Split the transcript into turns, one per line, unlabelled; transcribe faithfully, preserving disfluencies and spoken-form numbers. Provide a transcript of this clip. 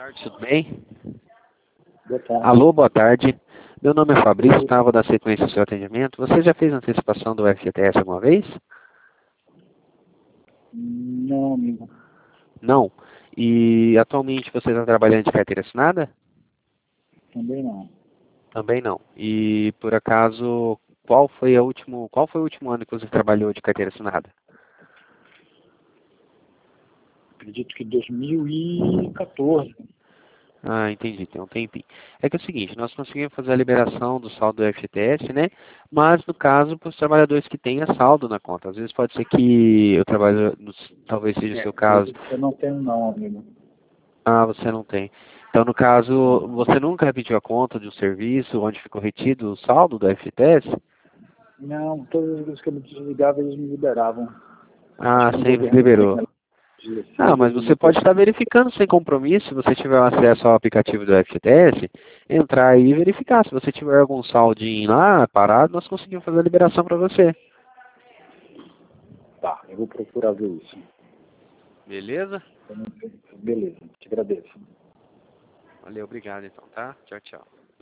tarde, tudo bem?
Boa tarde.
Alô, boa tarde. Meu nome é Fabrício, estava da sequência do seu atendimento. Você já fez antecipação do F G T S alguma vez?
Não, amigo.
Não. E atualmente você está trabalhando de carteira assinada?
Também não.
Também não. E por acaso, qual foi a último, qual foi o último ano que você trabalhou de carteira assinada?
Acredito que dois mil e quatorze.
Ah, entendi, tem um tempinho. É que é o seguinte, nós conseguimos fazer a liberação do saldo do F G T S, né? Mas no caso, para os trabalhadores que tenham saldo na conta. Às vezes pode ser que eu trabalho, no- talvez seja o
É,
seu caso.
eu não tenho não, amigo.
Ah, você não tem. Então, no caso, você nunca repetiu a conta de um serviço onde ficou retido o saldo do F G T S?
Não, todas as vezes que eu me desligava, eles me liberavam. Acho
Ah,
que o
sempre
governo tem
liberou.
aquela
Ah,
dezesseis
mas
ou
você pode estar
dezoito.
verificando sem compromisso, se você tiver acesso ao aplicativo do F G T S, entrar aí e verificar. Se você tiver algum saldinho lá parado, nós conseguimos fazer a liberação para você.
Tá, eu vou procurar ver isso.
Beleza?
Beleza, te agradeço.
Valeu, obrigado então, tá? Tchau, tchau.